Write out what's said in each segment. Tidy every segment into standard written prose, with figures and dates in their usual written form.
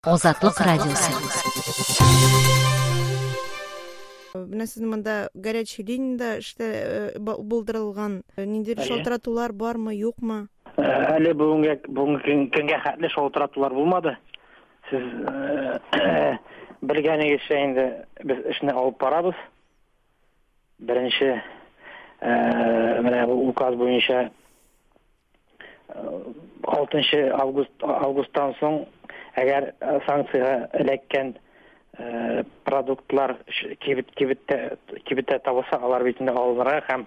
Азатлык радиосы. Менә сезнең монда горячий линияда булдырылган ниндидер шалтыратулар бармы, юкмы? Әле бүгенге көнгә хәтле шалтыратулар булмады. Сез белгәнегезчә инде без эшне алып барабыз. Беренче менә бу указ буенча 6 августтан соң әгәр санкцияга эләккән продуктлар кибеттә табылса, алар битендә алынырга һәм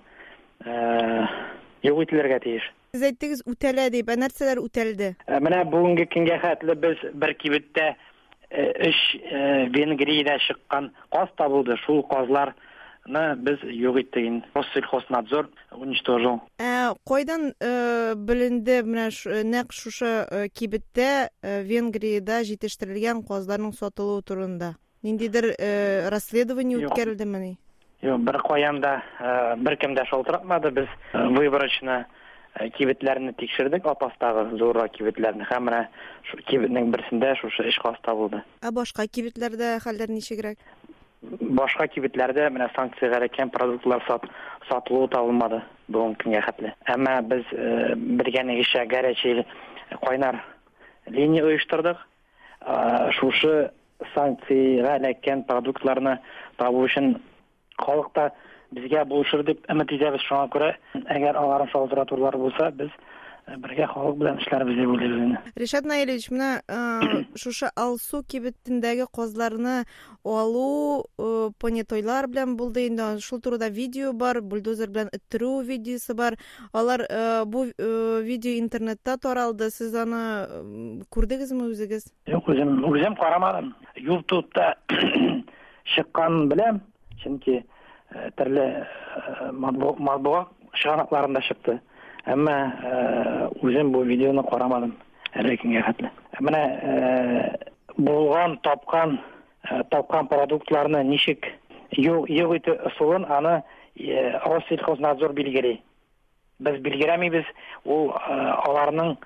юк ителергә тиеш. Сез әйттегез үтәлә дип, нәрсәләр үтәлде? Менә бүгенге көнгә хәтле без бер кибеттә Венгриядә чыккан каз табылды. Шул казларны без юк иттек. Россельхознадзор уничтожил. Кайдан беленде менә нәкъ шушы кибеттә Венгриядә җитештерелгән казларның сатылуы турында? Ниндидер расследование үткәрелдеме? Юк, бер каян да беркем дә шалтыратмады. Без выборочно кибетләрне тикшердек, апастагы зуррак кибетләрне. Һәм менә шу кибетнең берсендә шушы эш каз табылды. Башка кибетләрдә хәлләр ничегрәк? Башка кибетләрдә менә санкциягә эләккән продуктлар сатылуы табылмады бүгенге көнгә хәтле. Әмма без белгәнегезчә горячий кайнар линия оештырдык. Шушы санкциягә эләккән продуктларны табу өчен халыкта безгә булышыр дип өмет итәбез. Шуңа күрә, әгәр аларның шалтыратулары булса, без бергә халык белән эшләрбез дип уйлыйбыз. Ришат Наилевич, менә шушы Алсу кибетендәге казларны алу понятойлар белән булды инде. Шул турыда видео бар, бульдозер белән эттерү видеосы бар. Алар бу видео интернетта таралды. Сез аны күрдегезме үзегез? Юк, үзем карамадым. YouTube'да чыккан беләм, чөнки төрле матбугат чыганакларында чыкты. Әмма үзем бу видеоны карамадым әле көнгә хәтле. Менә булган тапкан продуктларны ничек юк итү ысулын аны Россельхознадзор билгели. Без билгеләмибез, ул аларның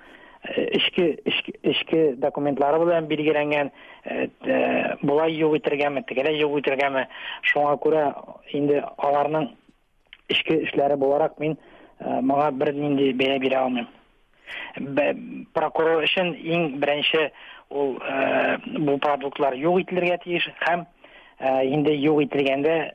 эчке документлары белән билгеләнгән, булай юк итергәме, тегеләй юк итергәме. Шуңа күрә инде аларның эчке эшләре буларак мин мага бер нинди бәя бирә алмыйм. Прокурор өчен иң беренче ул бу продуктлар юк ителергә тиеш һәм инде юк ителгәндә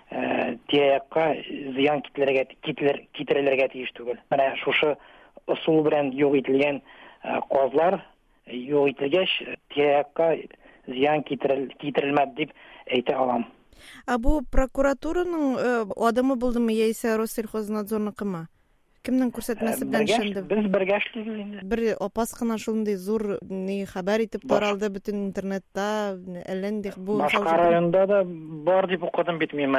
тирәякка зыян китерелергә тиеш түгел. Менә шушы ысул белән юк ителгән казлар юк ителгәч тирәякка зыян китерелмәде дип әйтә алам. Бу прокуратураның адымы булдымы яисә Россельхознадзорныкымы? Кемнең күрсәтмәсе белән эшләнде? Без бергә эшлибез инде. Бер апас кына шундый зур хәбәр итеп таралды бөтен интернетта, әллә бу башка районда да бар дип укыдым бит мин.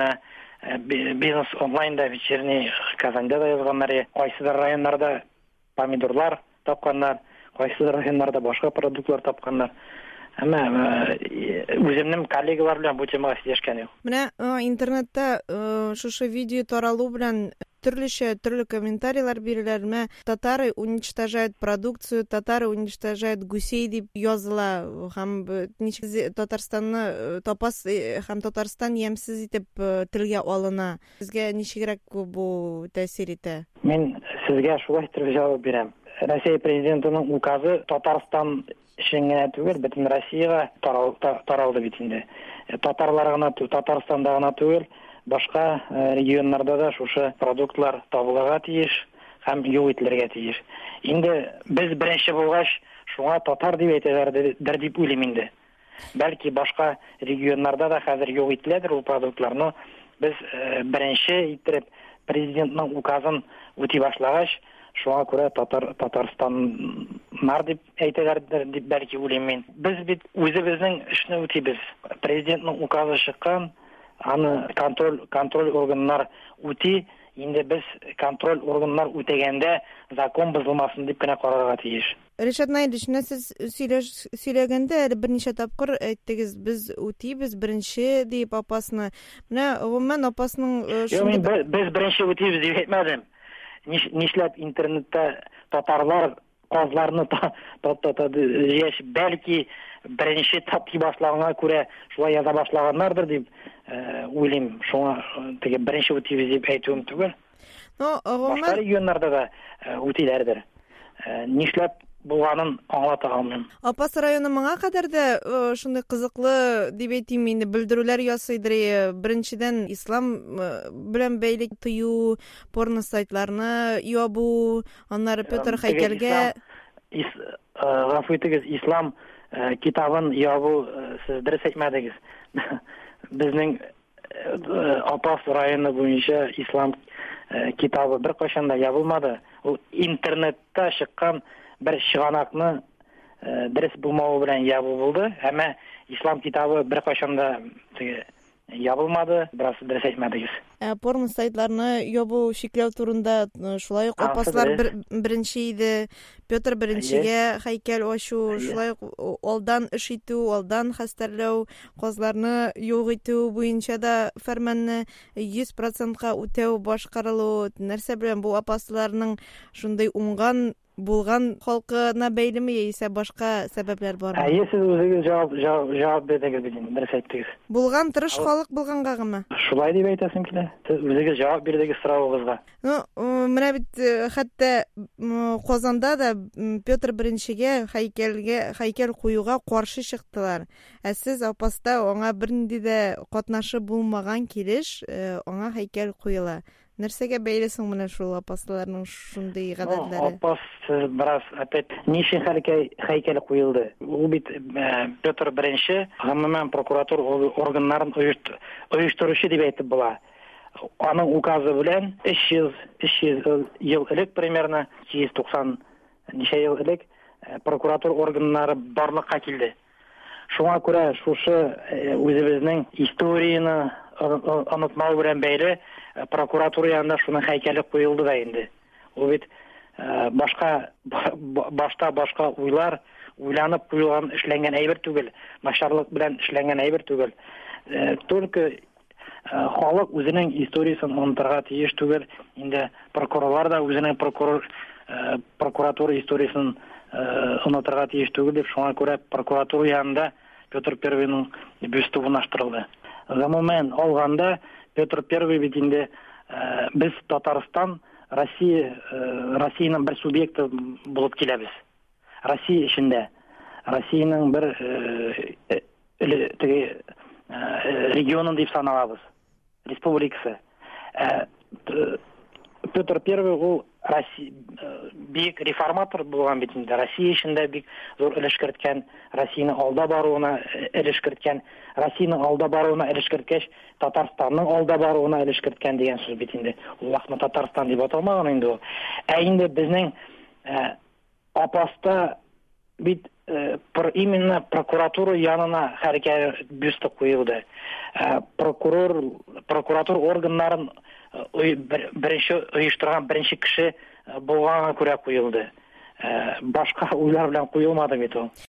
Бизнес онлайнда вечерний Казанда да язганнар. Кайсыдыр районнарда помидорлар тапканнар, кайсыдыр районнарда башка продуктлар тапканнар. Әмма үземнең коллегалар белән бу темага сөйләшкән юк. Менә интернетта шушы видео таралу белән төрле комментарийлар биреләр. Татары уничтожают продукцию, татары уничтожают гусей дип языла. Һәм ничек Татарстанны тапас һәм Татарстан ямсыз итеп телгә алына. Сезгә ничегрәк бу тәэсир итә? Мин сезгә шулай итеп җавап бирәм. Россия президентының указы Татарстан өчен генә түгел, бөтен Россиягә таралды бит инде. Татарстанда гына түгел, башка регионнарда да шушы продуктлар табылырга тиеш һәм юк ителергә тиеш. Инде без беренче булгач, шуңа татар дип әйтәләр дип уйлыйм инде. Бәлки башка регионнарда да хәзер юк ителәдер ул продуктларны. Без беренче итеп президентның указын үти башлагач, шуңа күрә Татарстаннар дип әйтәләрдер дип бәлки уйлыйм мин. Без бит үзебезнең эшне үтибез. Президентның указы чыккан, аны контроль органнар үти. Инде без контроль органнар үтәгәндә закон бозылмасын дип кенә карарга тиеш. Ришат Наилевич, сез сөйләгәндә берничә тапкыр әйттегез, без үтибез беренче дип апасны. Менә гомумән апасның без беренче үтибез дип әйтмәдем. Нишләп интернетта татарлар казларны бәлки беренче таптый башлаганга күрә шулай яза башлаганнардыр дип уйлыйм. Шуңа теге беренче үтибез дип әйтүем түгел. Башка регионнарда да үтиләрдер. Нишләп булганын аңлата алмыйм. Апас районы моңа кадәр дә шундый кызыклы дип әйтим инде белдерүләр ясыйдыр. Беренчедән ислам белән бәйле тыю, порно сайтларны ябу, аннары Петр һәйкәлгә гафу итегез, ислам китабын ябу сез дөрес әйтмәдегез. Безнең Апас районы буенча ислам китабы беркайчан да ябылмады. Ул интернетта чыккан бер чыганакны дөрес булмавы белән ябу булды. Әмма ислам китабы беркайчан да ябылмады, бераз дөрес әйтмәдегез. Порно сайтларны ябу шикләү турында шулай ук апаслар беренче иде. Петр беренчегә һәйкәл ачу, шулай ук алдан эш итү, алдан хәстәрләү, казларны юк итү буенча да фәрманны 100%-ка үтәү башкарылу. Нәрсә белән бу апасларның шундый уңган булган халкына бәйлеме яисә башка сәбәпләр бармы? Сез үзегез җавап бирдегез бит инде, дөрес әйттегез. Булган тырыш халык булгангамы? Шулай дип әйтәсем килә. Сез үзегез җавап бирдегез соравыгызга. Менә бит хәтта Казанда да Петр беренчегә һәйкәл куюга каршы чыктылар. Сез Апаста аңа бернинди дә катнашы булмаган килеш, аңа һәйкәл куела. Нәрсәгә бәйлесең менә шул апасларның шундый гадәтләре? Апас бераз опять ничә һәйкәл куелды. Ул бит Петр беренче гомумән прокуратура органнарын оештыручы дип әйтеп була. Аның указы белән 300 ел элек примерно 190 ничә ел элек прокуратура органнары барлыкка килде. Шуңа күрә шушы үзебезнең историяны онытмау белән бәйле прокуратура янында шуның һәйкәле куелды да инде. Ул бит башта башка уйланып куелган эшләнгән әйбер түгел, начарлык белән эшләнгән әйбер түгел. Только халык үзенең историясын онытырга тиеш түгел. Инде прокурорлар да үзенең прокуратура историясын онытырга тиеш түгел дип, шуңа күрә прокуратура янында Петр Первыйның бюсты урнаштырылды. Гомумән алганда Петр Первый бит инде без Татарстан, Россиянең бер субъекты булып киләбез. Россия эчендә. Россиянең бер регионын дип саналабыз. Республикасы. Петр Первый ул бик реформатор булган бит инде. Россия эчендә бик зур өлеш керткән, Россияның алда баруына өлеш керткән, Россияның алда баруына өлеш керткәч, Татарстанның алда баруына өлеш керткән дигән сүз бит инде. Ул вакытта Татарстан дип аталмаган инде ул. Инде безнең Апаста бит именно прокуратура янына хәрәкәт бюсты куелды. Прокуратура органнарын беренче оештырган беренче кеше булганга күрә куелды. Башка уйлар белән куелмады бит ул.